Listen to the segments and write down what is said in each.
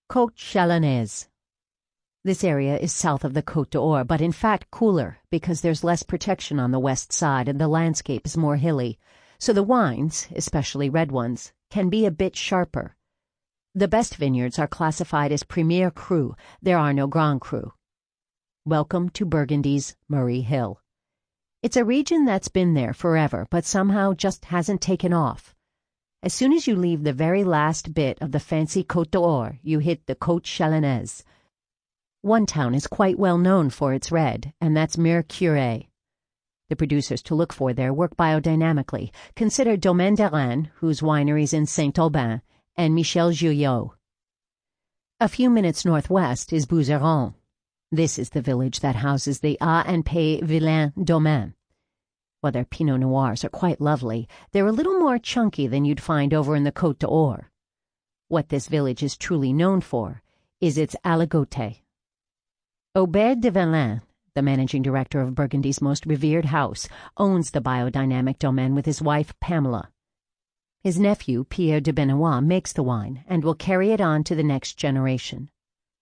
Côte Chalonnaise. This area is south of the Côte d'Or, but in fact cooler because there's less protection on the west side and the landscape is more hilly, so the wines, especially red ones, can be a bit sharper. The best vineyards are classified as Premier Cru. There are no Grand Cru. Welcome to Burgundy's Murray Hill. It's a region that's been there forever, but somehow just hasn't taken off. As soon as you leave the very last bit of the fancy Côte d'Or, you hit the Côte Chalonnaise. One town is quite well known for its red, and that's Mercurey. The producers to look for there work biodynamically. Consider Domaine des Reines, whose wineries in Saint-Aubin, and Michel Guyot. A few minutes northwest is Bouzeron. This is the village that houses the A&P Villain Domaine. While their Pinot Noirs are quite lovely, they're a little more chunky than you'd find over in the Côte d'Or. What this village is truly known for is its aligoté. Aubert de Villain, the managing director of Burgundy's most revered house, owns the biodynamic domain with his wife Pamela. His nephew, Pierre de Benoit, makes the wine and will carry it on to the next generation.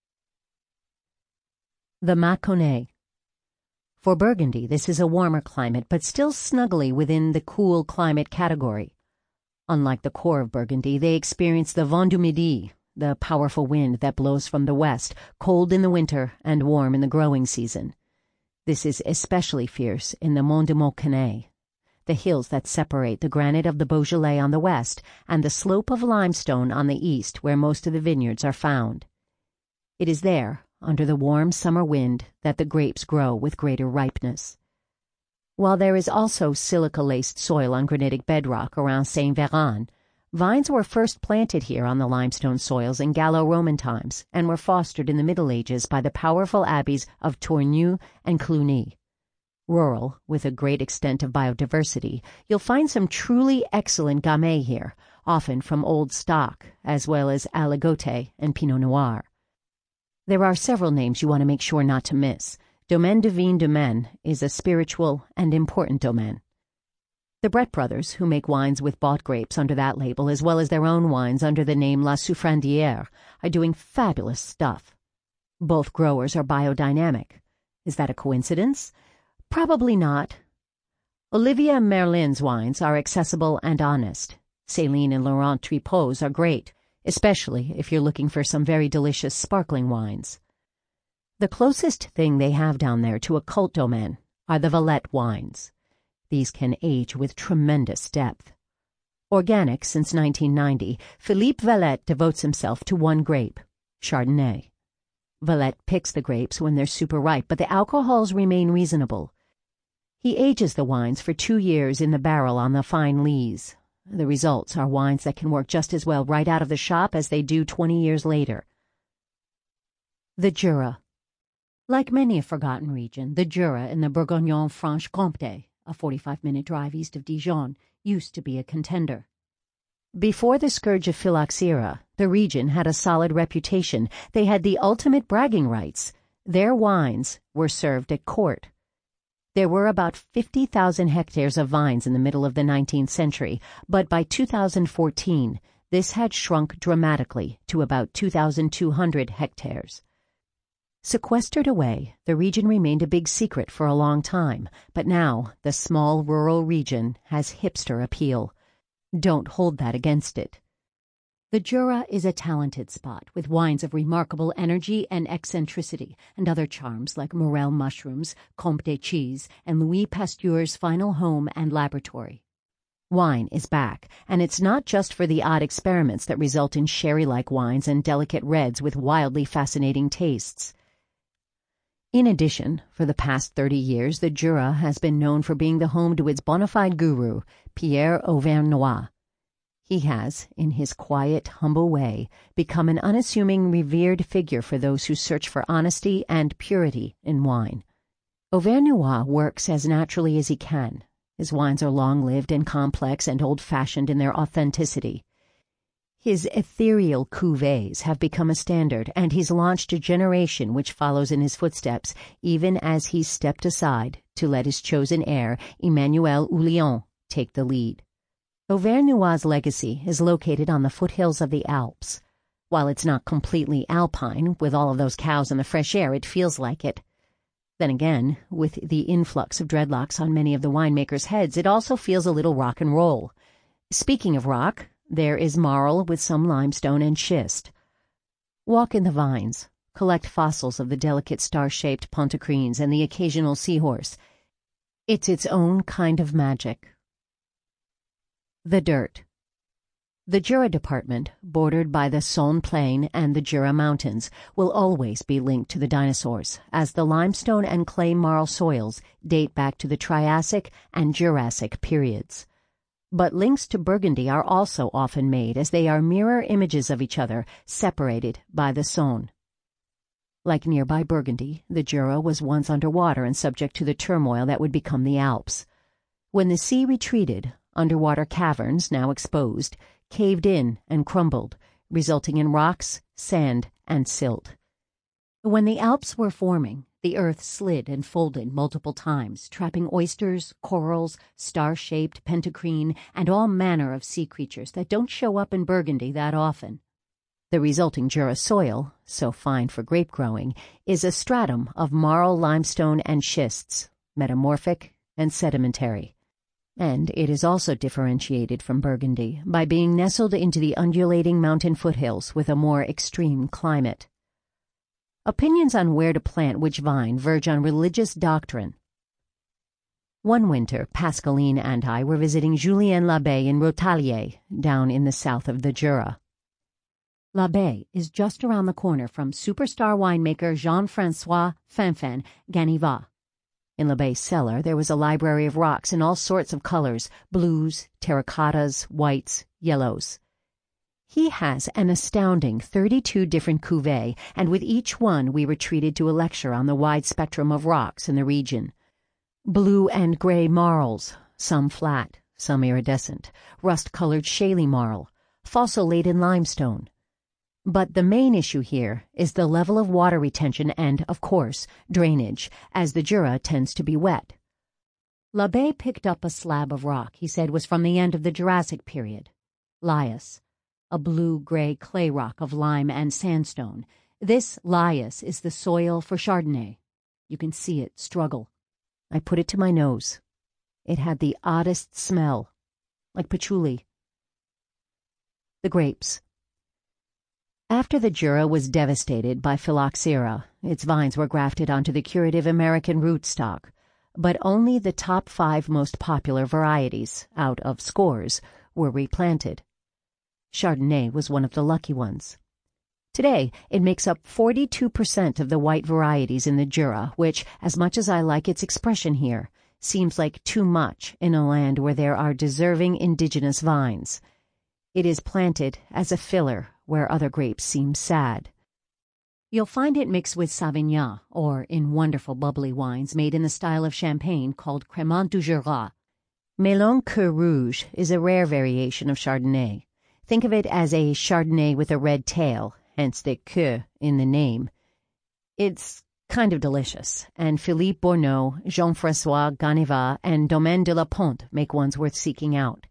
The Mâconnais. For Burgundy, this is a warmer climate, but still snugly within the cool climate category. Unlike the core of Burgundy, they experience the vent du midi, the powerful wind that blows from the west, cold in the winter and warm in the growing season. This is especially fierce in the Mont de Mâconnais, the hills that separate the granite of the Beaujolais on the west and the slope of limestone on the east where most of the vineyards are found. It is there, under the warm summer wind, that the grapes grow with greater ripeness. While there is also silica-laced soil on granitic bedrock around Saint-Véran, vines were first planted here on the limestone soils in Gallo-Roman times and were fostered in the Middle Ages by the powerful abbeys of Tournus and Cluny. Rural, with a great extent of biodiversity, you'll find some truly excellent gamay here, often from old stock, as well as aligoté and Pinot Noir. There are several names you want to make sure not to miss. Domaine de Vigne de Maine is a spiritual and important domain. The Brett brothers, who make wines with bought grapes under that label, as well as their own wines under the name La Souffrandière, are doing fabulous stuff. Both growers are biodynamic. Is that a coincidence? Probably not. Olivia Merlin's wines are accessible and honest. Céline and Laurent Tripot's are great, especially if you're looking for some very delicious sparkling wines. The closest thing they have down there to a cult domain are the Valette wines. These can age with tremendous depth. Organic since 1990, Philippe Valette devotes himself to one grape, Chardonnay. Valette picks the grapes when they're super ripe, but the alcohols remain reasonable. He ages the wines for 2 years in the barrel on the fine lees. The results are wines that can work just as well right out of the shop as they do 20 years later. The Jura. Like many a forgotten region, the Jura in the Bourgogne-Franche-Comté, a 45-minute drive east of Dijon, used to be a contender. Before the scourge of phylloxera, the region had a solid reputation. They had the ultimate bragging rights. Their wines were served at court. There were about 50,000 hectares of vines in the middle of the 19th century, but by 2014, this had shrunk dramatically to about 2,200 hectares. Sequestered away, the region remained a big secret for a long time, but now the small rural region has hipster appeal. Don't hold that against it. The Jura is a talented spot with wines of remarkable energy and eccentricity and other charms like morel mushrooms, Comté cheese, and Louis Pasteur's final home and laboratory. Wine is back, and it's not just for the odd experiments that result in sherry-like wines and delicate reds with wildly fascinating tastes. In addition, for the past 30 years, the Jura has been known for being the home to its bona fide guru, Pierre Auvernois. He has, in his quiet, humble way, become an unassuming, revered figure for those who search for honesty and purity in wine. Auvernois works as naturally as he can. His wines are long-lived and complex and old-fashioned in their authenticity. His ethereal cuvées have become a standard, and he's launched a generation which follows in his footsteps, even as he's stepped aside to let his chosen heir, Emmanuel Houlion, take the lead. Auvernois' legacy is located on the foothills of the Alps. While it's not completely alpine, with all of those cows and the fresh air, it feels like it. Then again, with the influx of dreadlocks on many of the winemakers' heads, it also feels a little rock and roll. Speaking of rock, there is marl with some limestone and schist. Walk in the vines, collect fossils of the delicate star-shaped ponticrines and the occasional seahorse. It's its own kind of magic. The dirt. The Jura Department, bordered by the Saône Plain and the Jura Mountains, will always be linked to the dinosaurs, as the limestone and clay marl soils date back to the Triassic and Jurassic periods. But links to Burgundy are also often made, as they are mirror images of each other, separated by the Saône. Like nearby Burgundy, the Jura was once underwater and subject to the turmoil that would become the Alps. When the sea retreated, underwater caverns, now exposed, caved in and crumbled, resulting in rocks, sand, and silt. When the Alps were forming, the earth slid and folded multiple times, trapping oysters, corals, star-shaped pentacrine, and all manner of sea creatures that don't show up in Burgundy that often. The resulting Jura soil, so fine for grape growing, is a stratum of marl, limestone, and schists, metamorphic and sedimentary. And it is also differentiated from Burgundy by being nestled into the undulating mountain foothills with a more extreme climate. Opinions on where to plant which vine verge on religious doctrine. One winter, Pascaline and I were visiting Julien Labbé in Rotalier, down in the south of the Jura. Labbé is just around the corner from superstar winemaker Jean-François Fanfan Ganivat. In Labbé's cellar, there was a library of rocks in all sorts of colors, blues, terracottas, whites, yellows. He has an astounding 32 different cuvées, and with each one we were treated to a lecture on the wide spectrum of rocks in the region. Blue and gray marls, some flat, some iridescent, rust-colored shaly marl, fossil-laden limestone. But the main issue here is the level of water retention and, of course, drainage, as the Jura tends to be wet. Labbé picked up a slab of rock he said was from the end of the Jurassic period. Lias, a blue-gray clay rock of lime and sandstone. This lias is the soil for Chardonnay. You can see it struggle. I put it to my nose. It had the oddest smell, like patchouli. The grapes. After the Jura was devastated by phylloxera, its vines were grafted onto the curative American rootstock, but only the top 5 most popular varieties, out of scores, were replanted. Chardonnay was one of the lucky ones. Today, it makes up 42% of the white varieties in the Jura, which, as much as I like its expression here, seems like too much in a land where there are deserving indigenous vines. It is planted as a filler where other grapes seem sad. You'll find it mixed with Sauvignon, or in wonderful bubbly wines made in the style of champagne called Crémant du Jura. Melon Cœur Rouge is a rare variation of Chardonnay. Think of it as a Chardonnay with a red tail, hence the queue in the name. It's kind of delicious, and Philippe Bourneau, Jean-François Ganivat, and Domaine de la Ponte make ones worth seeking out.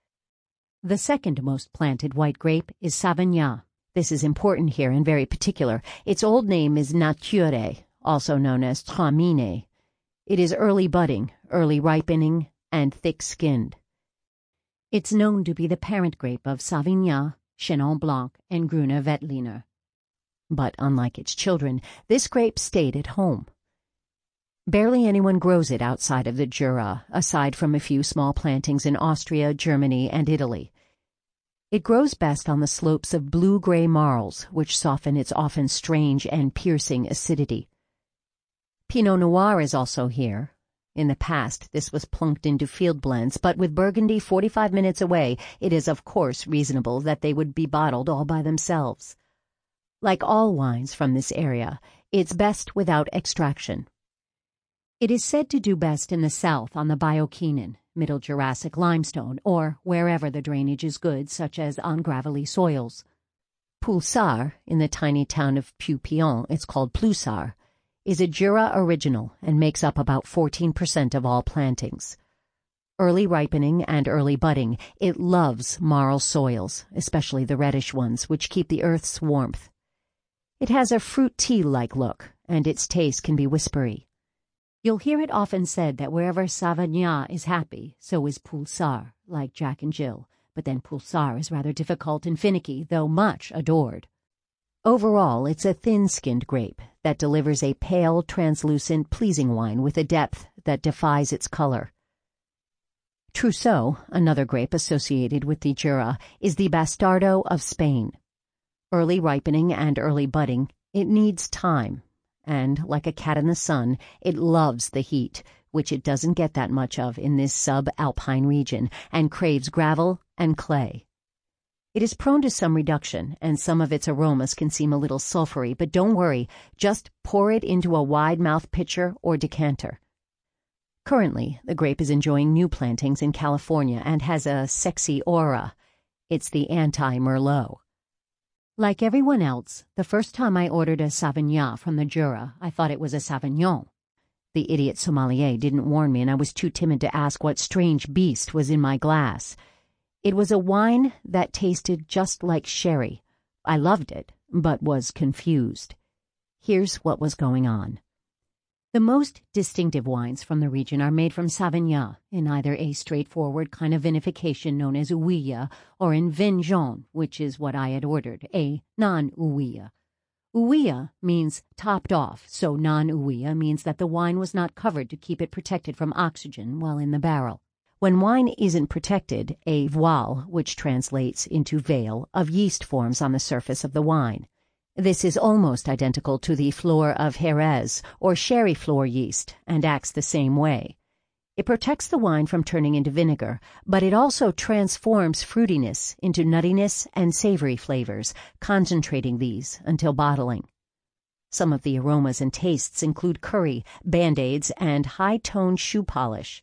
The second most planted white grape is Sauvignon. This is important here and very particular. Its old name is Nature, also known as Traminer. It is early budding, early ripening, and thick-skinned. It's known to be the parent grape of Sauvignon, Chenin Blanc, and Grüner Veltliner. But unlike its children, this grape stayed at home. Barely anyone grows it outside of the Jura, aside from a few small plantings in Austria, Germany, and Italy. It grows best on the slopes of blue-gray marls, which soften its often strange and piercing acidity. Pinot Noir is also here. In the past, this was plunked into field blends, but with Burgundy 45 minutes away, it is of course reasonable that they would be bottled all by themselves. Like all wines from this area, it's best without extraction. It is said to do best in the south on the Bioquinin, Middle Jurassic limestone, or wherever the drainage is good, such as on gravelly soils. Pulsar, in the tiny town of Puy-Pion, it's called Plousar, is a Jura original and makes up about 14% of all plantings. early ripening and early budding. It loves marl soils, especially the reddish ones, which keep the earth's warmth. It has a fruit tea-like look, and its taste can be whispery. You'll hear it often said that wherever Savagnin is happy, so is Pulsar, like Jack and Jill, but then Pulsar is rather difficult and finicky, though much adored. Overall, it's a thin-skinned grape that delivers a pale, translucent, pleasing wine with a depth that defies its color. Trousseau, another grape associated with the Jura, is the Bastardo of Spain. Early ripening and early budding, it needs time, and, like a cat in the sun, it loves the heat, which it doesn't get that much of in this sub-alpine region, and craves gravel and clay. It is prone to some reduction, and some of its aromas can seem a little sulphury, but don't worry, just pour it into a wide-mouthed pitcher or decanter. Currently, the grape is enjoying new plantings in California and has a sexy aura. It's the anti-Merlot. Like everyone else, the first time I ordered a Sauvignon from the Jura, I thought it was a Sauvignon. The idiot sommelier didn't warn me, and I was too timid to ask what strange beast was in my glass. It was a wine that tasted just like sherry. I loved it, but was confused. Here's what was going on. The most distinctive wines from the region are made from Sauvignon in either a straightforward kind of vinification known as Ouilla or in vin jaune, which is what I had ordered, a non-Ouilla. Ouilla means topped off, so non-Ouilla means that the wine was not covered to keep it protected from oxygen while in the barrel. When wine isn't protected, a voile, which translates into veil, of yeast forms on the surface of the wine. This is almost identical to the fleur of Jerez or sherry floor yeast and acts the same way. It protects the wine from turning into vinegar, but it also transforms fruitiness into nuttiness and savory flavors, concentrating these until bottling. Some of the aromas and tastes include curry, Band-Aids, and high-toned shoe polish.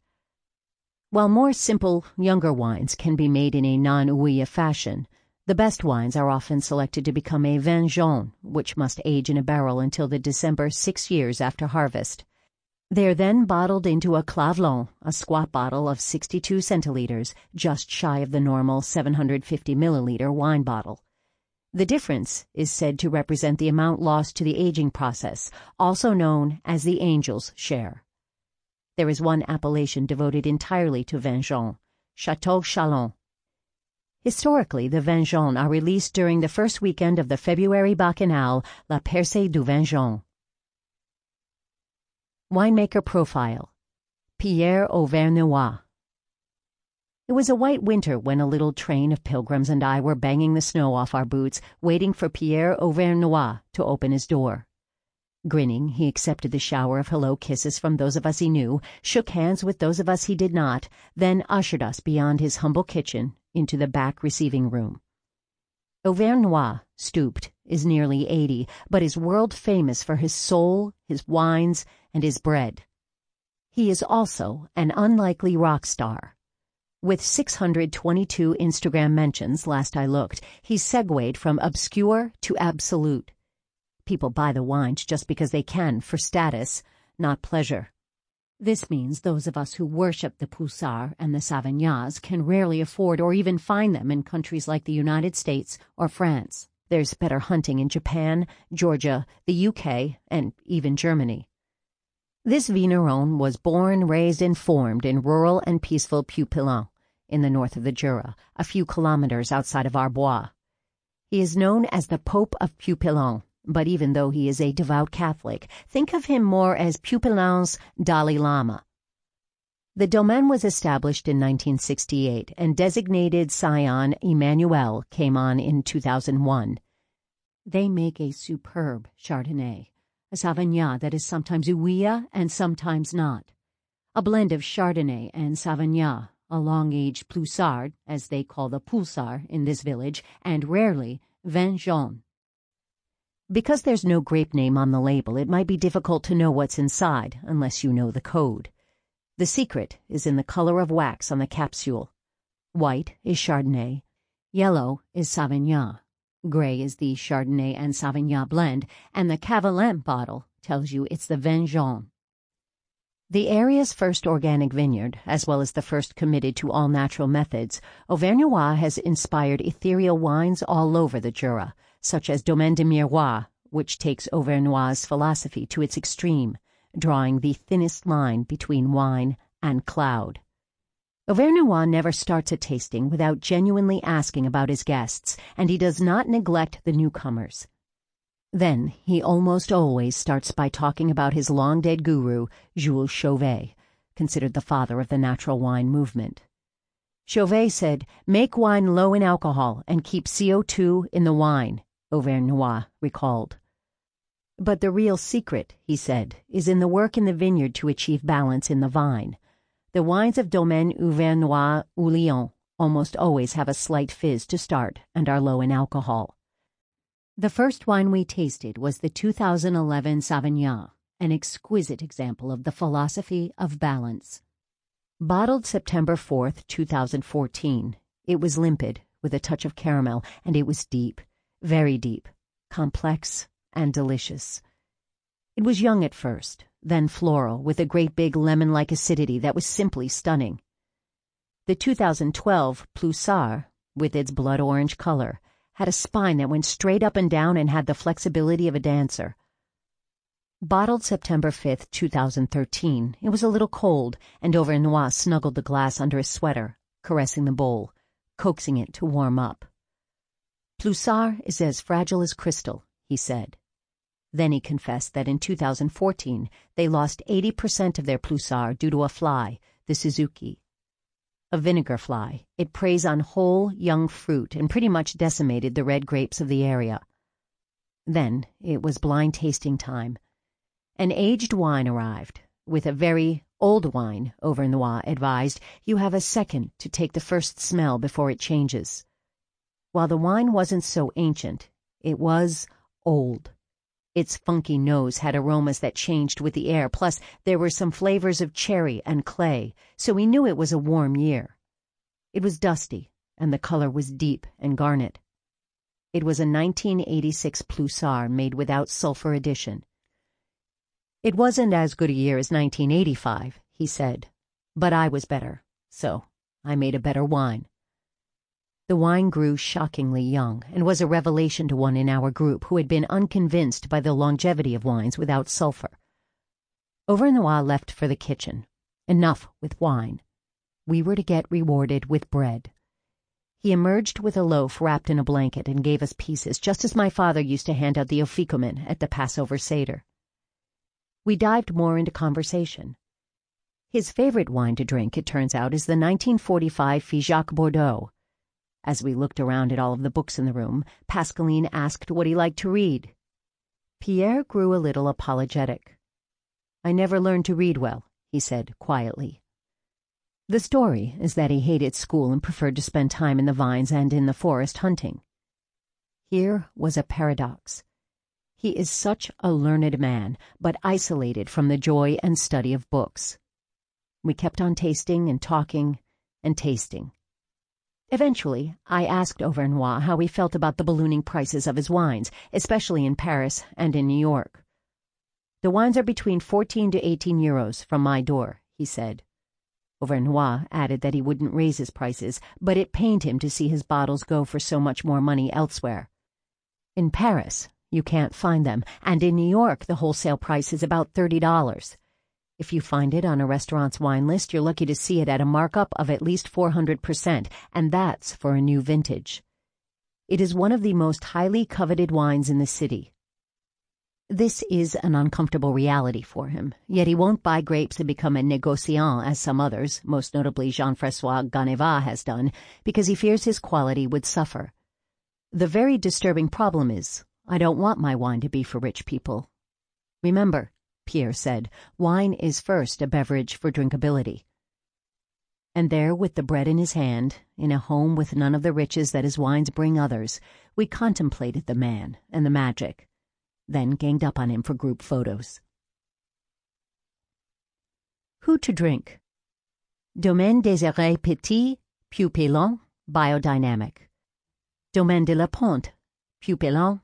While more simple, younger wines can be made in a non-Ouilla fashion, the best wines are often selected to become a vin jaune, which must age in a barrel until the December 6 years after harvest. They are then bottled into a clavelon, a squat bottle of 62 centiliters, just shy of the normal 750 milliliter wine bottle. The difference is said to represent the amount lost to the aging process, also known as the angel's share. There is one appellation devoted entirely to vin jaune, Chateau Chalon. Historically, the vin jaune are released during the first weekend of the February Bacchanal, La Percée du Vin Jaune. Winemaker Profile. Pierre Auvernois. It was a white winter when a little train of pilgrims and I were banging the snow off our boots, waiting for Pierre Auvernois to open his door. Grinning, he accepted the shower of hello kisses from those of us he knew, shook hands with those of us he did not, then ushered us beyond his humble kitchen into the back receiving room. Auvernois, stooped, is nearly 80, but is world famous for his soul, his wines, and his bread. He is also an unlikely rock star. With 622 Instagram mentions last I looked, he's segued from obscure to absolute. People buy the wines just because they can, for status, not pleasure. This means those of us who worship the Pulsar and the Sauvignons can rarely afford or even find them in countries like the United States or France. There's better hunting in Japan, Georgia, the UK, and even Germany. This vigneron was born, raised, and formed in rural and peaceful Pupillon, in the north of the Jura, a few kilometers outside of Arbois. He is known as the Pope of Pupillon, but even though he is a devout Catholic, think of him more as Pupillon's Dalai Lama. The domaine was established in 1968, and designated Scion Emmanuel came on in 2001. They make a superb Chardonnay, a Sauvignon that is sometimes Ouilla and sometimes not. A blend of Chardonnay and Sauvignon, a long-aged Ploussard, as they call the Pulsar in this village, and rarely vin jaune. Because there's no grape name on the label, it might be difficult to know what's inside unless you know the code. The secret is in the color of wax on the capsule. White is Chardonnay, yellow is Sauvignon, gray is the Chardonnay and Sauvignon blend, and the Cavalant bottle tells you it's the vin jaune. The area's first organic vineyard, as well as the first committed to all-natural methods, Auvergnois has inspired ethereal wines all over the Jura, such as Domaine de Mirepoix, which takes Auvergnois' philosophy to its extreme, drawing the thinnest line between wine and cloud. Auvergnois never starts a tasting without genuinely asking about his guests, and he does not neglect the newcomers. Then he almost always starts by talking about his long-dead guru, Jules Chauvet, considered the father of the natural wine movement. Chauvet said, "Make wine low in alcohol and keep CO2 in the wine," Auvergnois recalled. But the real secret, he said, is in the work in the vineyard to achieve balance in the vine. The wines of Domaine Auvergnois Houlion almost always have a slight fizz to start and are low in alcohol. The first wine we tasted was the 2011 Sauvignon, an exquisite example of the philosophy of balance. Bottled September 4th, 2014, it was limpid, with a touch of caramel, and it was deep, very deep, complex, and delicious. It was young at first, then floral, with a great big lemon-like acidity that was simply stunning. The 2012 Ploussard, with its blood orange color, had a spine that went straight up and down and had the flexibility of a dancer. Bottled September 5th, 2013, it was a little cold, and Auvergnois snuggled the glass under his sweater, caressing the bowl, coaxing it to warm up. "Ploussard is as fragile as crystal," he said. Then he confessed that in 2014 they lost 80% of their Ploussard due to a fly, the Suzuki. A vinegar fly, it preys on whole, young fruit and pretty much decimated the red grapes of the area. Then it was blind tasting time. An aged wine arrived. With a very old wine, Auvergnois advised, you have a second to take the first smell before it changes. While the wine wasn't so ancient, it was old. Its funky nose had aromas that changed with the air, plus there were some flavors of cherry and clay, so we knew it was a warm year. It was dusty, and the color was deep and garnet. It was a 1986 Ploussard made without sulfur addition. "It wasn't as good a year as 1985, he said, "but I was better, so I made a better wine." The wine grew shockingly young and was a revelation to one in our group who had been unconvinced by the longevity of wines without sulfur. Auvergnois left for the kitchen. Enough with wine. We were to get rewarded with bread. He emerged with a loaf wrapped in a blanket and gave us pieces, just as my father used to hand out the afikomen at the Passover Seder. We dived more into conversation. His favorite wine to drink, it turns out, is the 1945 Figeac Bordeaux. As we looked around at all of the books in the room, Pascaline asked what he liked to read. Pierre grew a little apologetic. "I never learned to read well," he said quietly. The story is that he hated school and preferred to spend time in the vines and in the forest hunting. Here was a paradox. He is such a learned man, but isolated from the joy and study of books. We kept on tasting and talking and tasting. Eventually, I asked Auvergnois how he felt about the ballooning prices of his wines, especially in Paris and in New York. "The wines are between 14 to 18 euros from my door," he said. Auvergnois added that he wouldn't raise his prices, but it pained him to see his bottles go for so much more money elsewhere. "In Paris, you can't find them, and in New York the wholesale price is about $30. If you find it on a restaurant's wine list, you're lucky to see it at a markup of at least 400%, and that's for a new vintage. It is one of the most highly coveted wines in the city." This is an uncomfortable reality for him, yet he won't buy grapes and become a négociant as some others, most notably Jean-François Gannevat, has done, because he fears his quality would suffer. The very disturbing problem is, I don't want my wine to be for rich people. Remember, Pierre said, wine is first a beverage for drinkability. And there, with the bread in his hand, in a home with none of the riches that his wines bring others, we contemplated the man and the magic, then ganged up on him for group photos. Who to drink? Domaine Désiré Petit, Puy-Pelon, biodynamic. Domaine de la Ponte, Puy-Pelon,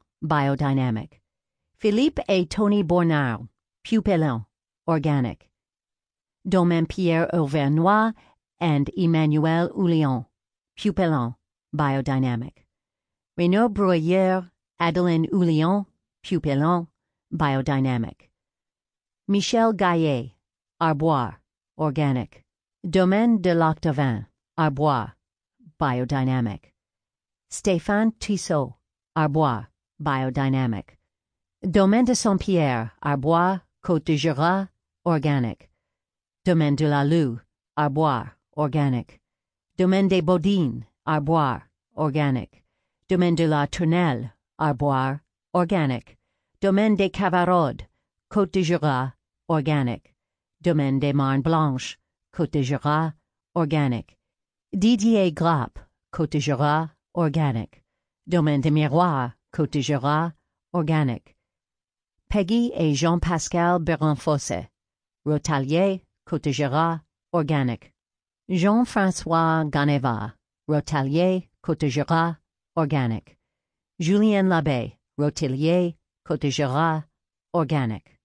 biodynamic. Philippe et Tony Bornau, Puy-Pelon, organic. Domaine Pierre Auvernois and Emmanuel Hullion, Pupillon, biodynamic. Renaud Bruyère, Adeline Hullion, Pupillon, biodynamic. Michel Gaillet, Arbois, organic. Domaine de l'Octavin, Arbois, biodynamic. Stéphane Tissot, Arbois, biodynamic. Domaine de Saint-Pierre, Arbois, Côte de Jura, organic. Domaine de la Lue, Arbois, organic. Domaine des Bodines, Arbois, organic. Domaine de la Tournelle, Arbois, organic. Domaine des Cavaraudes, Côte de Jura, organic. Domaine des Marnes Blanches, Côte de Jura, organic. Didier Grappe, Côte de Jura, organic. Domaine des Miroirs, Côte de Jura, organic. Peggy et Jean-Pascal Berenfosse, Rotalier, Côte de Jura, organic. Jean-François Ganeva, Rotalier, Côte de Jura, organic. Julien Labbé, Rotelier, Côte de Jura, organic.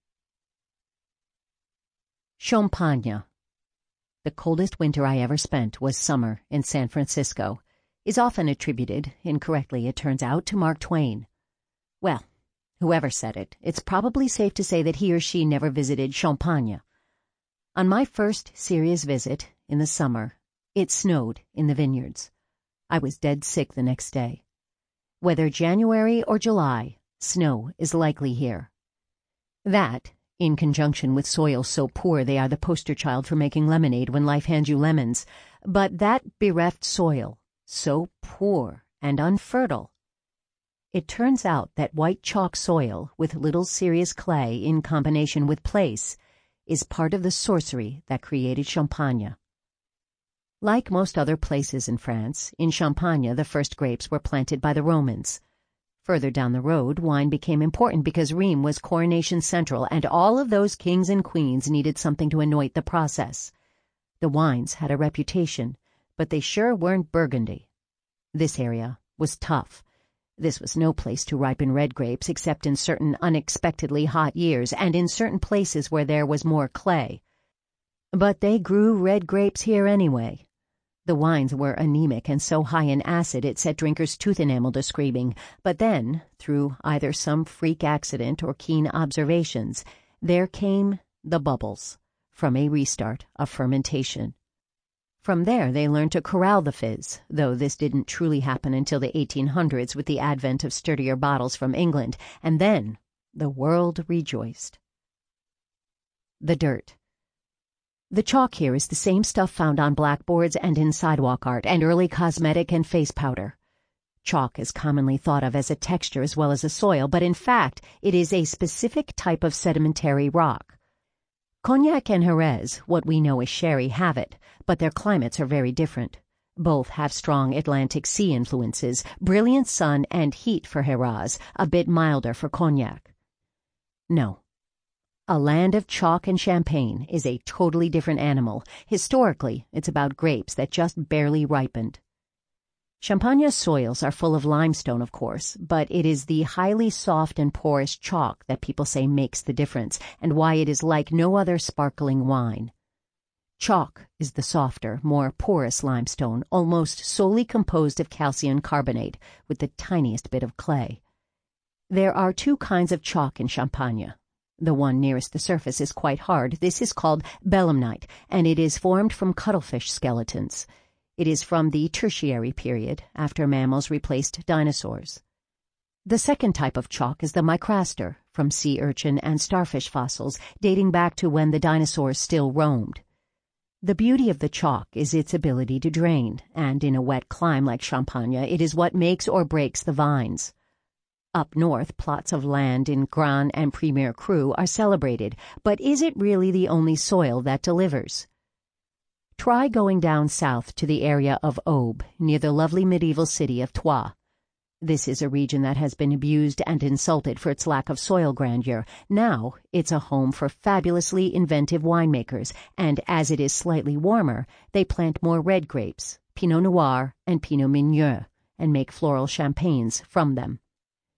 Champagne. The coldest winter I ever spent was summer in San Francisco, is often attributed, incorrectly it turns out, to Mark Twain. Well, whoever said it, it's probably safe to say that he or she never visited Champagne. On my first serious visit, in the summer, it snowed in the vineyards. I was dead sick the next day. Whether January or July, snow is likely here. That, in conjunction with soil so poor they are the poster child for making lemonade when life hands you lemons, but that bereft soil, so poor and unfertile. It turns out that white chalk soil with little serious clay in combination with place is part of the sorcery that created Champagne. Like most other places in France, in Champagne the first grapes were planted by the Romans. Further down the road, wine became important because Rheims was coronation central and all of those kings and queens needed something to anoint the process. The wines had a reputation, but they sure weren't Burgundy. This area was tough. This was no place to ripen red grapes except in certain unexpectedly hot years and in certain places where there was more clay. But they grew red grapes here anyway. The wines were anemic and so high in acid it set drinkers' tooth enamel to screaming, but then, through either some freak accident or keen observations, there came the bubbles from a restart of fermentation. From there they learned to corral the fizz, though this didn't truly happen until the 1800s with the advent of sturdier bottles from England, and then the world rejoiced. The dirt. The chalk here is the same stuff found on blackboards and in sidewalk art and early cosmetic and face powder. Chalk is commonly thought of as a texture as well as a soil, but in fact it is a specific type of sedimentary rock. Cognac and Jerez, what we know as sherry, have it, but their climates are very different. Both have strong Atlantic Sea influences, brilliant sun and heat for Jerez, a bit milder for Cognac. No. A land of chalk and champagne is a totally different animal. Historically, it's about grapes that just barely ripened. Champagne's soils are full of limestone, of course, but it is the highly soft and porous chalk that people say makes the difference, and why it is like no other sparkling wine. Chalk is the softer, more porous limestone, almost solely composed of calcium carbonate, with the tiniest bit of clay. There are two kinds of chalk in Champagne. The one nearest the surface is quite hard. This is called belemnite, and it is formed from cuttlefish skeletons. It is from the Tertiary period, after mammals replaced dinosaurs. The second type of chalk is the micraster, from sea urchin and starfish fossils, dating back to when the dinosaurs still roamed. The beauty of the chalk is its ability to drain, and in a wet clime like Champagne, it is what makes or breaks the vines. Up north, plots of land in Grand and Premier Cru are celebrated, but is it really the only soil that delivers? Try going down south to the area of Aube, near the lovely medieval city of Troyes. This is a region that has been abused and insulted for its lack of soil grandeur. Now it's a home for fabulously inventive winemakers, and as it is slightly warmer, they plant more red grapes, Pinot Noir and Pinot Meunier, and make floral champagnes from them.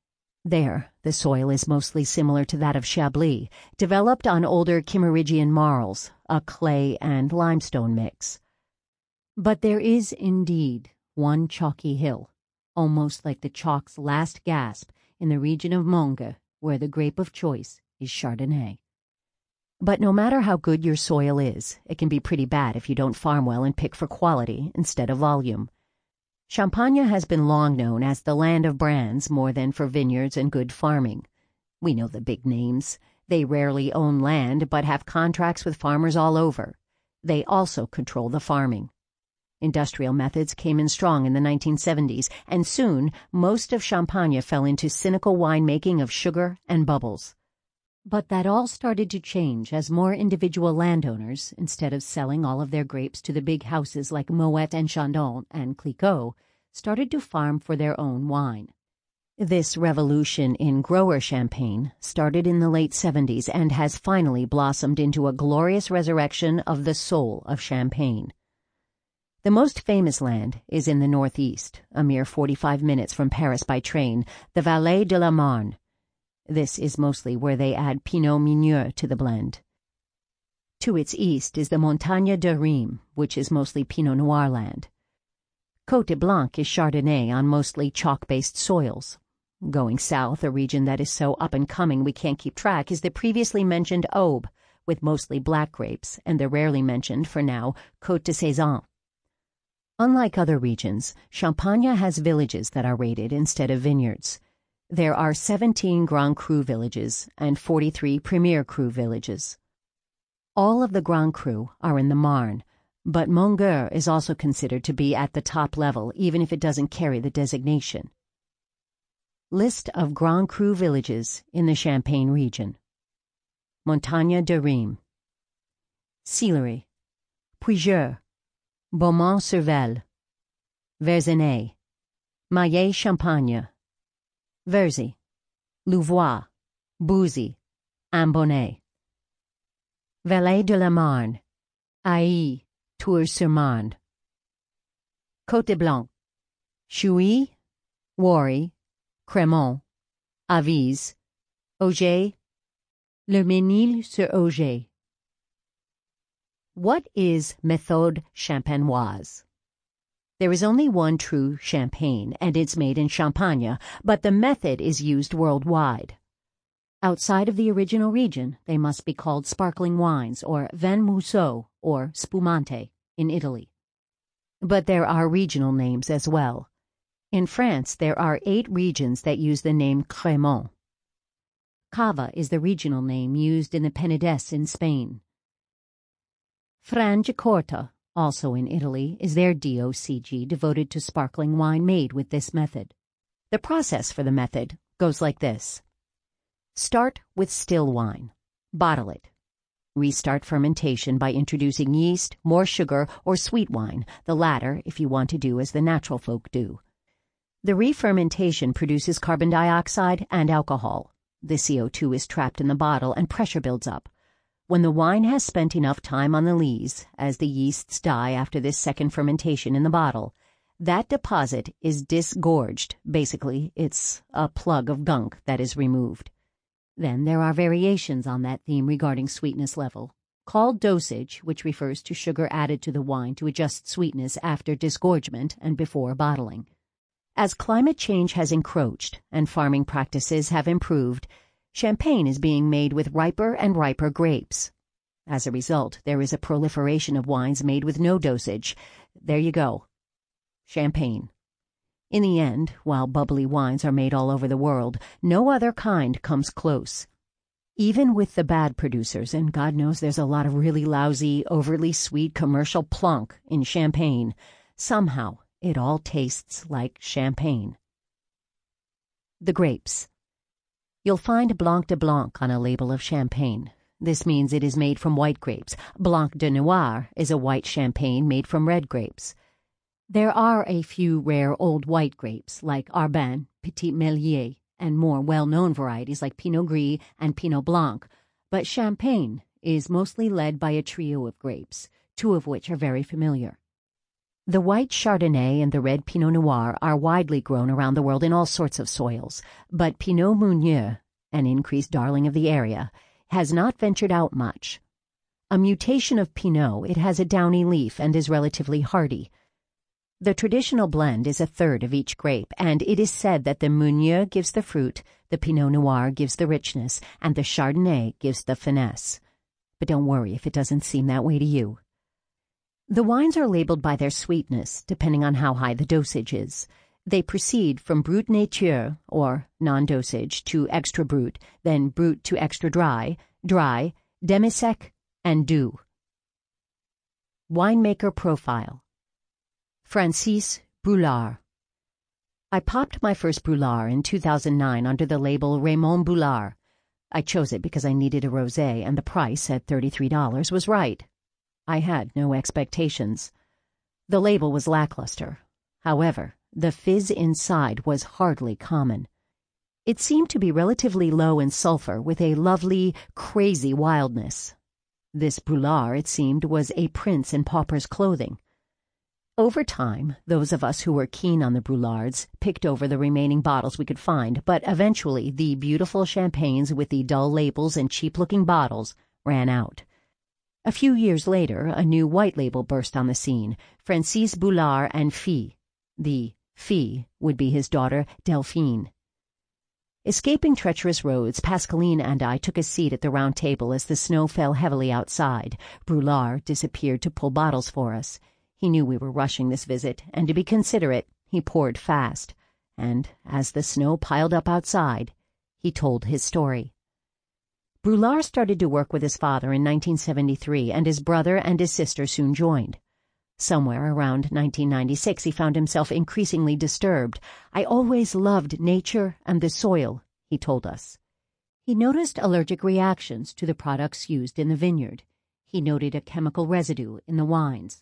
There, the soil is mostly similar to that of Chablis, developed on older Kimmeridgian marls, a clay and limestone mix. But there is indeed one chalky hill, almost like the chalk's last gasp in the region of Monge, where the grape of choice is Chardonnay. But no matter how good your soil is, it can be pretty bad if you don't farm well and pick for quality instead of volume. Champagne has been long known as the land of brands more than for vineyards and good farming. We know the big names. They rarely own land but have contracts with farmers all over. They also control the farming. Industrial methods came in strong in the 1970s, and soon most of Champagne fell into cynical winemaking of sugar and bubbles. But that all started to change as more individual landowners, instead of selling all of their grapes to the big houses like Moet and Chandon and Clicquot, started to farm for their own wine. This revolution in grower champagne started in the late 70s and has finally blossomed into a glorious resurrection of the soul of Champagne. The most famous land is in the northeast, a mere 45 minutes from Paris by train, the Vallée de la Marne. This is mostly where they add Pinot Meunier to the blend. To its east is the Montagne de Reims, which is mostly Pinot Noir land. Côte de Blanc is Chardonnay on mostly chalk-based soils. Going south, a region that is so up-and-coming we can't keep track, is the previously mentioned Aube, with mostly black grapes, and the rarely mentioned, for now, Côte de Sézanne. Unlike other regions, Champagne has villages that are rated instead of vineyards. There are 17 Grand Cru villages and 43 Premier Cru villages. All of the Grand Cru are in the Marne, but Mongueur is also considered to be at the top level, even if it doesn't carry the designation. List of Grand Cru villages in the Champagne region. Montagne de Reims, Sillery, Puigeux, Beaumont-sur-Velle, Verzenay, Maillé-Champagne, Verzy, Louvois, Bouzy, Ambonnay. Vallée de la Marne, Ailly, Tours-sur-Marne. Côte de Blanc, Chouy, Wary, Crémont, Avize, Auger, Le Mesnil-sur-Auger. What is méthode champenoise? There is only one true champagne, and it's made in Champagne, but the method is used worldwide. Outside of the original region, they must be called sparkling wines, or vin mousseux, or spumante, in Italy. But there are regional names as well. In France, there are 8 regions that use the name Crémont. Cava is the regional name used in the Penedès in Spain. Frangicorta, also in Italy, is their DOCG devoted to sparkling wine made with this method. The process for the method goes like this. Start with still wine. Bottle it. Restart fermentation by introducing yeast, more sugar, or sweet wine, the latter if you want to do as the natural folk do. The re-fermentation produces carbon dioxide and alcohol. The CO2 is trapped in the bottle and pressure builds up. When the wine has spent enough time on the lees, as the yeasts die after this second fermentation in the bottle, that deposit is disgorged. Basically, it's a plug of gunk that is removed. Then there are variations on that theme regarding sweetness level, called dosage, which refers to sugar added to the wine to adjust sweetness after disgorgement and before bottling. As climate change has encroached and farming practices have improved, champagne is being made with riper and riper grapes. As a result, there is a proliferation of wines made with no dosage. There you go. Champagne. In the end, while bubbly wines are made all over the world, no other kind comes close. Even with the bad producers, and God knows there's a lot of really lousy, overly sweet commercial plunk in champagne, somehow it all tastes like champagne. The grapes. You'll find Blanc de Blanc on a label of champagne. This means it is made from white grapes. Blanc de Noir is a white champagne made from red grapes. There are a few rare old white grapes like Arbin, Petit Melier, and more well-known varieties like Pinot Gris and Pinot Blanc, but Champagne is mostly led by a trio of grapes, 2 of which are very familiar. The white Chardonnay and the red Pinot Noir are widely grown around the world in all sorts of soils, but Pinot Meunier, an increased darling of the area, has not ventured out much. A mutation of Pinot, it has a downy leaf and is relatively hardy. The traditional blend is a third of each grape, and it is said that the Meunier gives the fruit, the Pinot Noir gives the richness, and the Chardonnay gives the finesse. But don't worry if it doesn't seem that way to you. The wines are labeled by their sweetness, depending on how high the dosage is. They proceed from Brut Nature, or non-dosage, to extra brut, then brut to extra dry, dry, demi-sec, and doux. Winemaker Profile. Francis Boulard. I popped my first Boulard in 2009 under the label Raymond Boulard. I chose it because I needed a rosé, and the price, at $33, was right. I had no expectations. The label was lackluster. However, the fizz inside was hardly common. It seemed to be relatively low in sulfur with a lovely, crazy wildness. This Boulard, it seemed, was a prince in pauper's clothing. Over time, those of us who were keen on the Boulards picked over the remaining bottles we could find, but eventually the beautiful champagnes with the dull labels and cheap-looking bottles ran out. A few years later, a new white label burst on the scene, Francis Boulard and Fille. The Fille would be his daughter Delphine. Escaping treacherous roads, Pascaline and I took a seat at the round table as the snow fell heavily outside. Boulard disappeared to pull bottles for us. He knew we were rushing this visit, and to be considerate, he poured fast. And as the snow piled up outside, he told his story. Boulard started to work with his father in 1973, and his brother and his sister soon joined. Somewhere around 1996, he found himself increasingly disturbed. "I always loved nature and the soil," he told us. He noticed allergic reactions to the products used in the vineyard. He noted a chemical residue in the wines.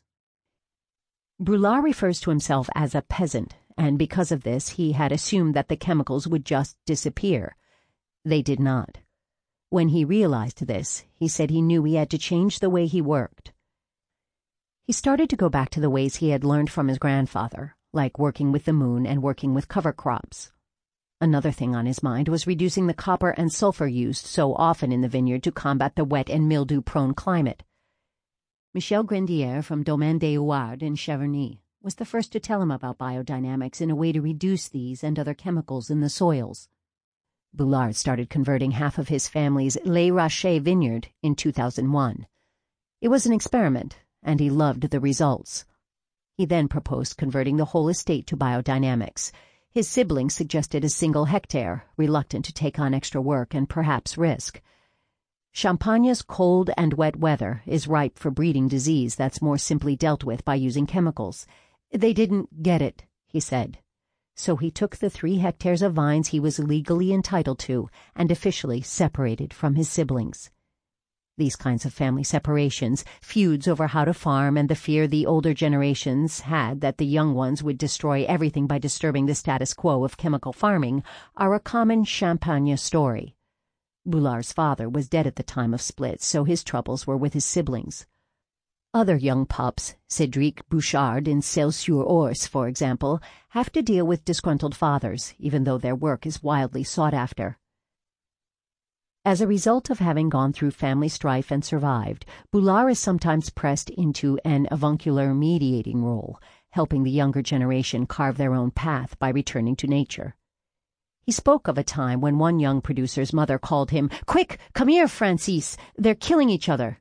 Boulard refers to himself as a peasant, and because of this, he had assumed that the chemicals would just disappear. They did not. When he realized this, he said he knew he had to change the way he worked. He started to go back to the ways he had learned from his grandfather, like working with the moon and working with cover crops. Another thing on his mind was reducing the copper and sulfur used so often in the vineyard to combat the wet and mildew-prone climate. Michel Grandier from Domaine des Huards in Cheverny was the first to tell him about biodynamics in a way to reduce these and other chemicals in the soils. Boulard started converting half of his family's Les Rochers vineyard in 2001. It was an experiment, and he loved the results. He then proposed converting the whole estate to biodynamics. His siblings suggested a single hectare, reluctant to take on extra work and perhaps risk. Champagne's cold and wet weather is ripe for breeding disease that's more simply dealt with by using chemicals. They didn't get it, he said. So he took the 3 hectares of vines he was legally entitled to and officially separated from his siblings. These kinds of family separations, feuds over how to farm, and the fear the older generations had that the young ones would destroy everything by disturbing the status quo of chemical farming, are a common Champagne story. Boulard's father was dead at the time of split, so his troubles were with his siblings. Other young pups, Cédric Bouchard in Celles-sur-Orse, for example, have to deal with disgruntled fathers, even though their work is wildly sought after. As a result of having gone through family strife and survived, Boulard is sometimes pressed into an avuncular mediating role, helping the younger generation carve their own path by returning to nature. He spoke of a time when one young producer's mother called him, "Quick, come here, Francis, they're killing each other."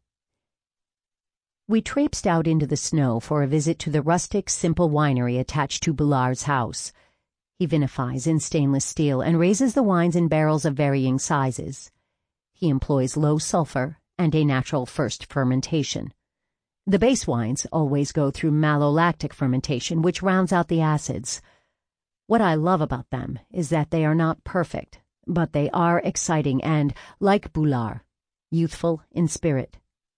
We traipsed out into the snow for a visit to the rustic, simple winery attached to Boulard's house. He vinifies in stainless steel and raises the wines in barrels of varying sizes. He employs low sulfur and a natural first fermentation. The base wines always go through malolactic fermentation, which rounds out the acids. What I love about them is that they are not perfect, but they are exciting and, like Boulard, youthful in spirit.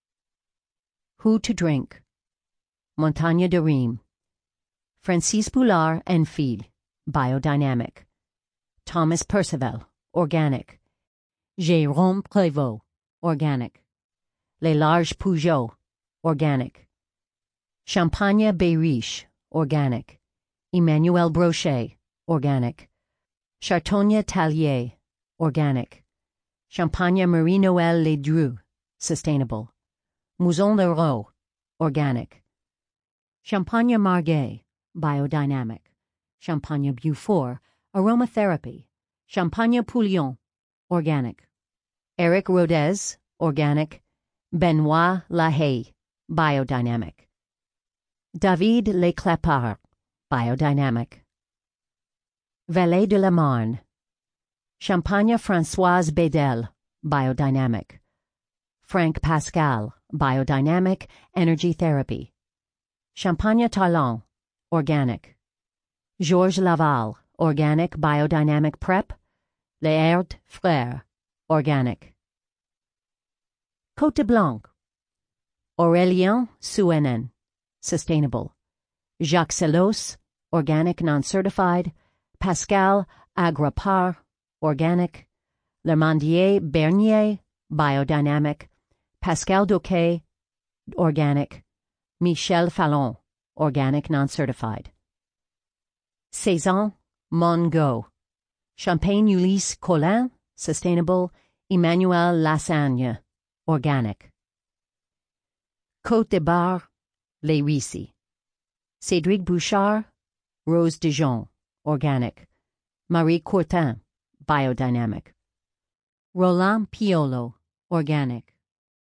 Who to drink? Montagne de Reims. Francis Boulard and Fille, biodynamic. Thomas Percival, organic. Jérôme Prévost, organic. Les Larges Peugeot, organic. Champagne Bayriche, organic. Emmanuel Brochet, organic. Chartonnier Tallier, organic. Champagne Marie-Noël Les Dreux, sustainable. Mouzon le Roi, organic. Champagne Margay, biodynamic. Champagne Beaufort, aromatherapy. Champagne Poulion, organic. Eric Rodez, organic. Benoit Lahaye, biodynamic. David Leclépard, biodynamic. Vallée de la Marne. Champagne Françoise Bedel, biodynamic. Frank Pascal, biodynamic, energy therapy. Champagne Talon, organic. Georges Laval, organic, biodynamic prep. Les Herdes Frères, organic. Côte de Blanc. Aurélien Souenen, sustainable. Jacques Selos, organic, non-certified. Pascal Agrapar, organic. L'Armandier Bernier, biodynamic. Pascal Doquet, organic. Michel Fallon, organic, non-certified. Saison Mongo. Champagne Ulysse Collin, sustainable. Emmanuel Lassagne, organic. Côte des Bar, Les Rici. Cédric Bouchard, Rose Dijon, organic. Marie Courtin, biodynamic. Roland Piolo, organic.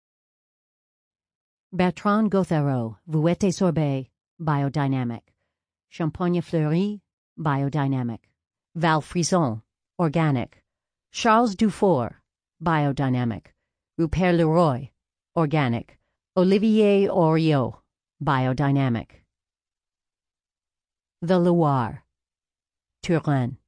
Bertrand Gauthero, Vouette Sorbet, biodynamic. Champagne Fleury, biodynamic. Val Frison, organic. Charles Dufour, biodynamic. Rupert Leroy, organic. Olivier Oriot, biodynamic. The Loire, Touraine.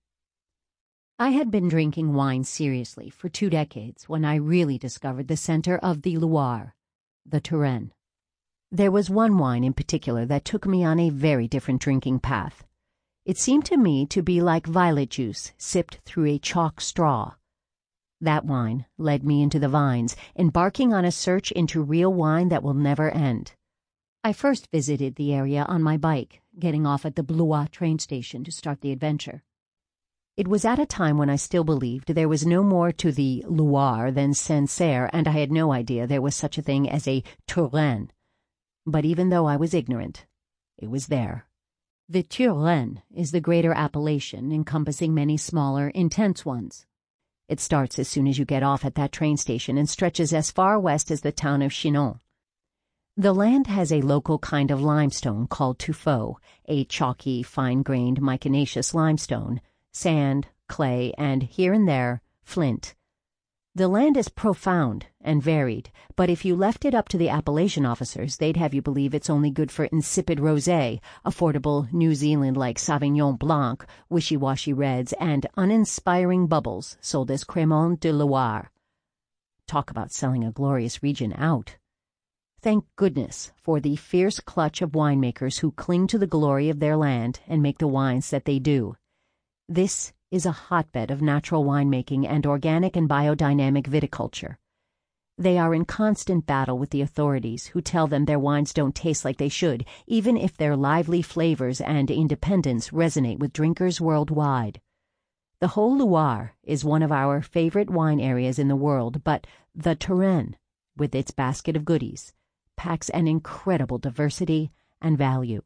I had been drinking wine seriously for 2 decades when I really discovered the center of the Loire, the Touraine. There was one wine in particular that took me on a very different drinking path. It seemed to me to be like violet juice sipped through a chalk straw. That wine led me into the vines, embarking on a search into real wine that will never end. I first visited the area on my bike, getting off at the Blois train station to start the adventure. It was at a time when I still believed there was no more to the Loire than Sancerre, and I had no idea there was such a thing as a Touraine. But even though I was ignorant, it was there. The Touraine is the greater appellation, encompassing many smaller, intense ones. It starts as soon as you get off at that train station and stretches as far west as the town of Chinon. The land has a local kind of limestone called tuffeau, a chalky, fine-grained micaceous limestone, sand, clay, and here and there, flint. The land is profound and varied, but if you left it up to the appellation officers, they'd have you believe it's only good for insipid rosé, affordable New Zealand-like Sauvignon Blanc, wishy-washy reds, and uninspiring bubbles sold as Crémant de Loire. Talk about selling a glorious region out. Thank goodness for the fierce clutch of winemakers who cling to the glory of their land and make the wines that they do. This is a hotbed of natural winemaking and organic and biodynamic viticulture. They are in constant battle with the authorities who tell them their wines don't taste like they should, even if their lively flavors and independence resonate with drinkers worldwide. The whole Loire is one of our favorite wine areas in the world, but the Touraine, with its basket of goodies, packs an incredible diversity and value.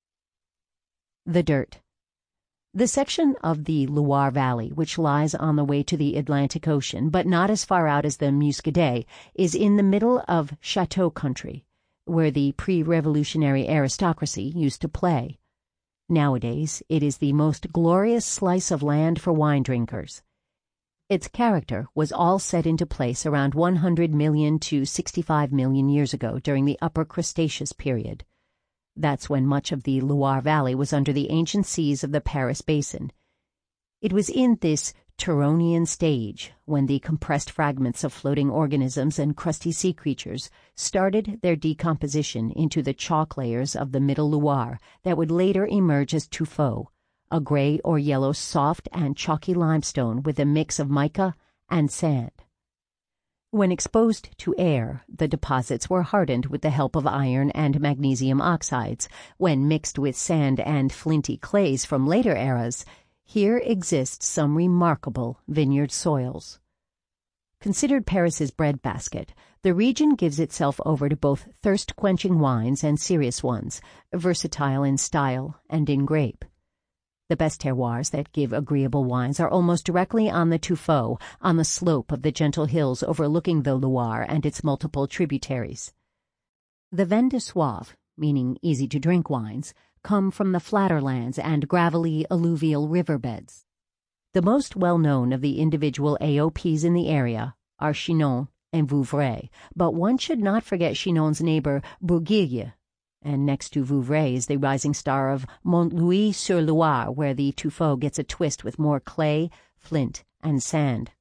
The Dirt. The section of the Loire Valley, which lies on the way to the Atlantic Ocean, but not as far out as the Muscadet, is in the middle of chateau country, where the pre-revolutionary aristocracy used to play. Nowadays, it is the most glorious slice of land for wine drinkers. Its character was all set into place around 100 million to 65 million years ago during the Upper Cretaceous period. That's when much of the Loire Valley was under the ancient seas of the Paris Basin. It was in this Turonian stage when the compressed fragments of floating organisms and crusty sea creatures started their decomposition into the chalk layers of the Middle Loire that would later emerge as tuffeau, a gray or yellow soft and chalky limestone with a mix of mica and sand. When exposed to air, the deposits were hardened with the help of iron and magnesium oxides. When mixed with sand and flinty clays from later eras, here exist some remarkable vineyard soils. Considered Paris's breadbasket, the region gives itself over to both thirst-quenching wines and serious ones, versatile in style and in grape. The best terroirs that give agreeable wines are almost directly on the Tuffeau, on the slope of the gentle hills overlooking the Loire and its multiple tributaries. The vins de soif, meaning easy-to-drink wines, come from the flatter lands and gravelly alluvial riverbeds. The most well-known of the individual AOPs in the area are Chinon and Vouvray, but one should not forget Chinon's neighbor Bourgueil, and next to Vouvray is the rising star of Montlouis-sur-Loire, where the Tuffeau gets a twist with more clay, flint, and sand.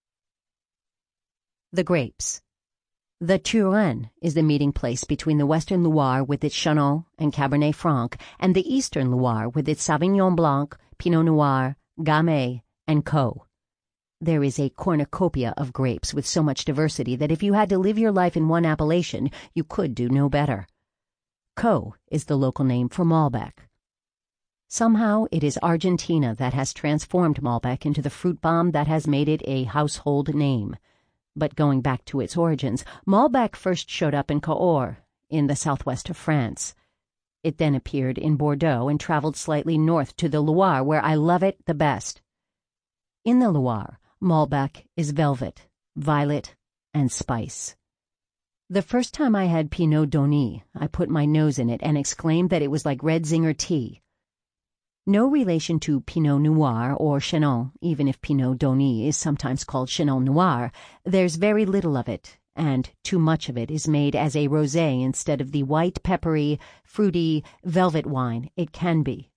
The grapes. The Touraine is the meeting place between the western Loire with its Châlons and Cabernet Franc, and the eastern Loire with its Sauvignon Blanc, Pinot Noir, Gamay, and Co. There is a cornucopia of grapes with so much diversity that if you had to live your life in one appellation, you could do no better. Co is the local name for Malbec. Somehow it is Argentina that has transformed Malbec into the fruit bomb that has made it a household name. But going back to its origins, Malbec first showed up in Cahors, in the southwest of France. It then appeared in Bordeaux and traveled slightly north to the Loire, where I love it the best. In the Loire, Malbec is velvet, violet, and spice. The first time I had Pinot Donny, I put my nose in it and exclaimed that it was like red zinger tea. No relation to Pinot Noir or Chenin, even if Pinot Donny is sometimes called Chenin Noir. There's very little of it, and too much of it is made as a rosé instead of the white, peppery, fruity, velvet wine it can be.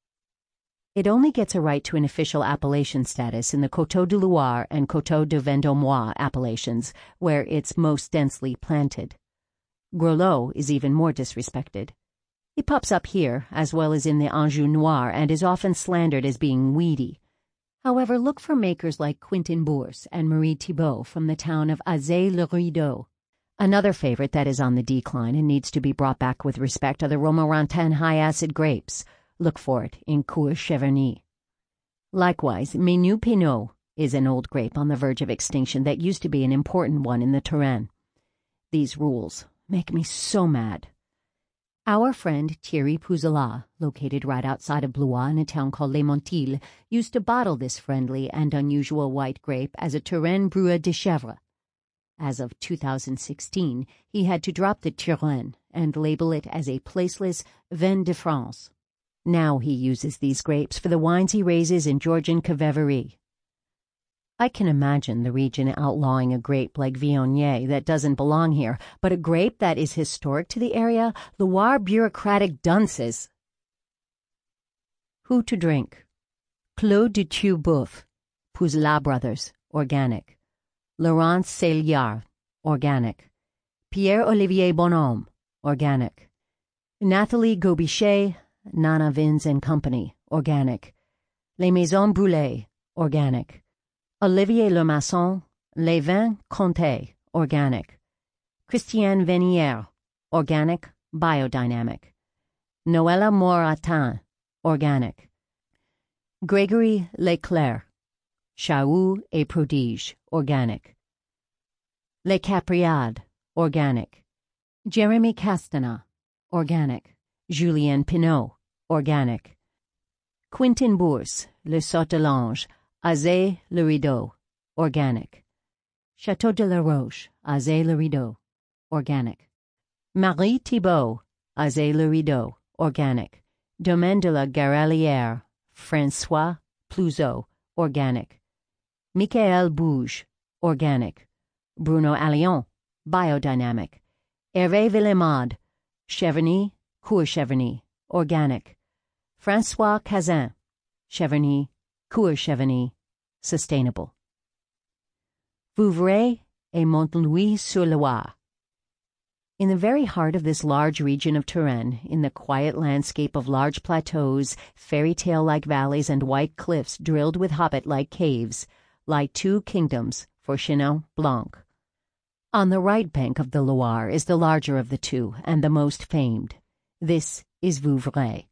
It only gets a right to an official appellation status in the Coteaux de Loire and Coteaux de Vendômois appellations, where it's most densely planted. Grelot is even more disrespected. He pops up here, as well as in the Anjou Noir, and is often slandered as being weedy. However, look for makers like Quentin Bourse and Marie Thibault from the town of Azay-le-Rideau. Another favorite that is on the decline and needs to be brought back with respect are the Romorantin high-acid grapes. Look for it in Cours-Cheverny. Likewise, Menu Pinot is an old grape on the verge of extinction that used to be an important one in the Touraine. These rules make me so mad. Our friend Thierry Pouzelat, located right outside of Blois in a town called Les Montilles, used to bottle this friendly and unusual white grape as a Touraine Brut de Chèvre. As of 2016, he had to drop the Touraine and label it as a placeless Vin de France. Now he uses these grapes for the wines he raises in Georgian Caveveri. I can imagine the region outlawing a grape like Viognier that doesn't belong here, but a grape that is historic to the area, Loire bureaucratic dunces. Who to drink? Claude de Thieuboeuf, Pouzelat Brothers, organic. Laurence Seilliard, organic. Pierre-Olivier Bonhomme, organic. Nathalie Gobichet, Nana Vins and Company, organic. Les Maisons Brûlées, organic. Olivier Lemasson, Les Vins Comté, organic. Christiane Venière, organic, biodynamic. Noëlla Moratin, organic. Gregory Leclerc, Chaoux et Prodige, organic. Les Capriades, organic. Jeremy Castana, organic. Julien Pinot, organic. Quentin Bourse, Le Sautelange, Azay-le-Rideau, organic. Château de la Roche, Azay-le-Rideau, organic. Marie Thibault, Azay-le-Rideau, organic. Domaine de la Garalière, François Plouzot, organic. Michael Bouge, organic. Bruno Allion, biodynamic. Hervé Villemade, Cheverny, Cours-Cheverny, organic. François Cazin, Cheverny, Cours-Cheverny, sustainable. Vouvray et Montlouis-sur-Loire. In the very heart of this large region of Touraine, in the quiet landscape of large plateaus, fairy tale-like valleys, and white cliffs drilled with hobbit-like caves, lie two kingdoms for Chenin Blanc. On the right bank of the Loire is the larger of the two and the most famed. This is Vouvray.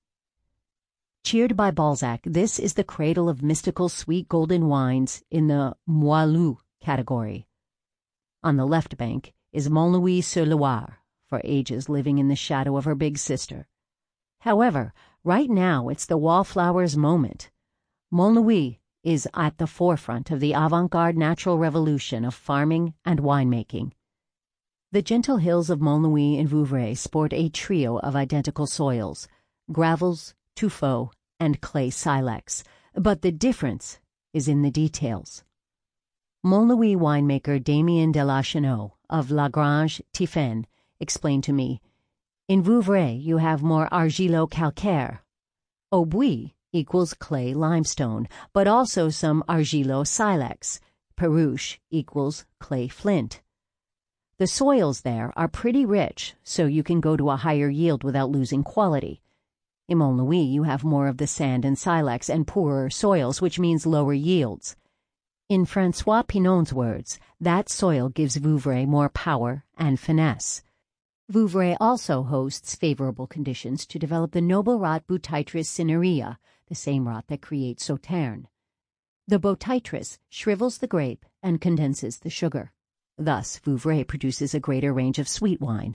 Cheered by Balzac, this is the cradle of mystical sweet golden wines in the Moilou category. On the left bank is Montlouis-sur-Loire, for ages living in the shadow of her big sister. However, right now it's the wallflower's moment. Montlouis is at the forefront of the avant-garde natural revolution of farming and winemaking. The gentle hills of Montlouis and Vouvray sport a trio of identical soils, gravels, tuffeau, and clay silex, but the difference is in the details. Montlouis winemaker Damien Delachenaux of La Grange Tiphaine explained to me, "In Vouvray you have more argilo-calcaire. Aubuis equals clay limestone, but also some argilo-silex. Peruche equals clay flint. The soils there are pretty rich, so you can go to a higher yield without losing quality. In Montlouis you have more of the sand and silex and poorer soils, which means lower yields. In Francois Pinon's words, that soil gives Vouvray more power and finesse." Vouvray also hosts favorable conditions to develop the noble rot Botrytis cinerea, the same rot that creates Sauterne. The Botrytis shrivels the grape and condenses the sugar. Thus, Vouvray produces a greater range of sweet wine.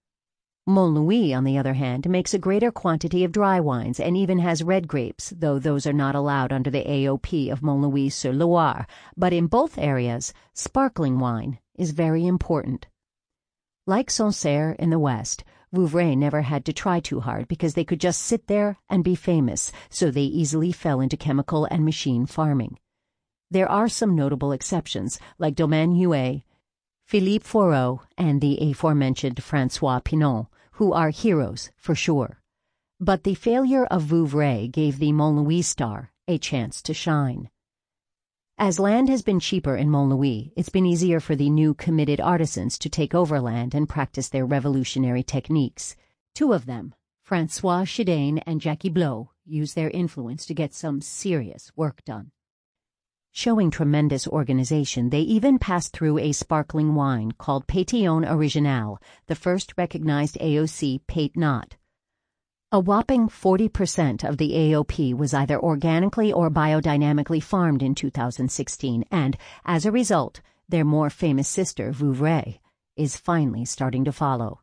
Montlouis, on the other hand, makes a greater quantity of dry wines and even has red grapes, though those are not allowed under the AOP of Montlouis-sur-Loire. But in both areas, sparkling wine is very important. Like Sancerre in the west, Vouvray never had to try too hard because they could just sit there and be famous, so they easily fell into chemical and machine farming. There are some notable exceptions, like Domaine Huet, Philippe Fourreau, and the aforementioned Francois Pinon, who are heroes for sure. But the failure of Vouvray gave the Montlouis star a chance to shine. As land has been cheaper in Montlouis, it's been easier for the new committed artisans to take over land and practice their revolutionary techniques. Two of them, Francois Chedane and Jackie Blot, use their influence to get some serious work done. Showing tremendous organization, they even passed through a sparkling wine called Pétillon Original, the first recognized AOC Pate Not. A whopping 40% of the AOP was either organically or biodynamically farmed in 2016, and, as a result, their more famous sister, Vouvray, is finally starting to follow.